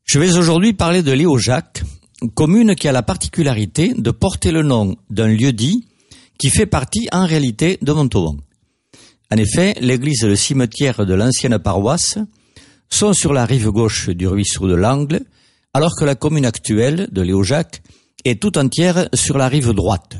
Je vais aujourd'hui parler de Léojac, commune qui a la particularité de porter le nom d'un lieu-dit qui fait partie en réalité de Montauban. En effet, l'église et le cimetière de l'ancienne paroisse sont sur la rive gauche du ruisseau de l'Angle, alors que la commune actuelle de Léojac est tout entière sur la rive droite.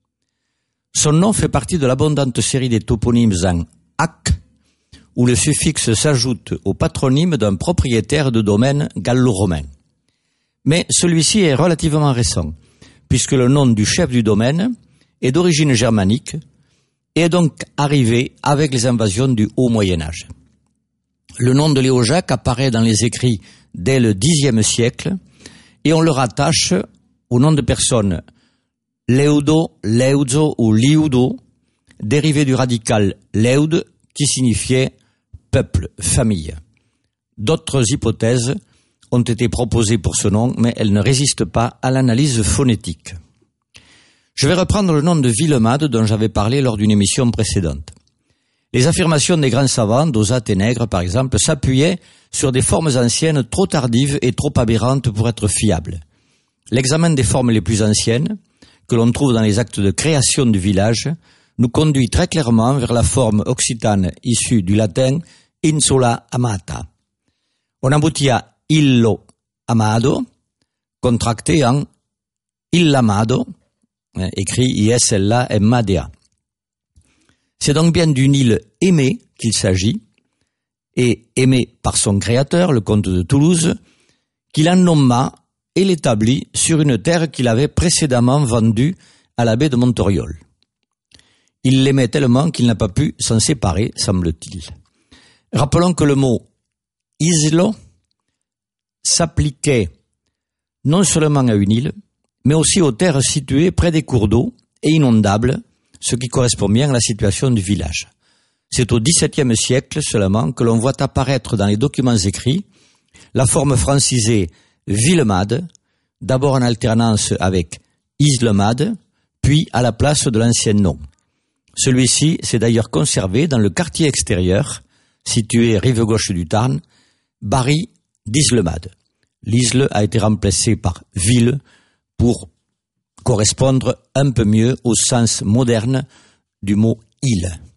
Son nom fait partie de l'abondante série des toponymes en -ac, où le suffixe s'ajoute au patronyme d'un propriétaire de domaine gallo-romain. Mais celui-ci est relativement récent, puisque le nom du chef du domaine est d'origine germanique et est donc arrivé avec les invasions du Haut Moyen-Âge. Le nom de Léojac apparaît dans les écrits dès le Xe siècle et on le rattache au nom de personnes Leudo, Leuzo ou Liudo, dérivé du radical Leud qui signifiait peuple, famille. D'autres hypothèses ont été proposées pour ce nom, mais elles ne résistent pas à l'analyse phonétique. Je vais reprendre le nom de Villemade dont j'avais parlé lors d'une émission précédente. Les affirmations des grands savants, d'Osat et Nègre par exemple, s'appuyaient sur des formes anciennes trop tardives et trop aberrantes pour être fiables. L'examen des formes les plus anciennes, que l'on trouve dans les actes de création du village, nous conduit très clairement vers la forme occitane issue du latin insula amata. On aboutit à illo amado, contracté en illamado, écrit ISLA Madea. C'est donc bien d'une île aimée qu'il s'agit, et aimée par son créateur, le comte de Toulouse, qu'il en nomma et l'établit sur une terre qu'il avait précédemment vendue à l'abbé de Montoriol. Il l'aimait tellement qu'il n'a pas pu s'en séparer, semble-t-il. Rappelons que le mot « islo » s'appliquait non seulement à une île, mais aussi aux terres situées près des cours d'eau et inondables, ce qui correspond bien à la situation du village. C'est au XVIIe siècle seulement que l'on voit apparaître dans les documents écrits la forme francisée Villemade, d'abord en alternance avec Islemade, puis à la place de l'ancien nom. Celui-ci s'est d'ailleurs conservé dans le quartier extérieur, situé rive gauche du Tarn, Barry d'Islemade. L'Isle a été remplacé par ville pour correspondre un peu mieux au sens moderne du mot île.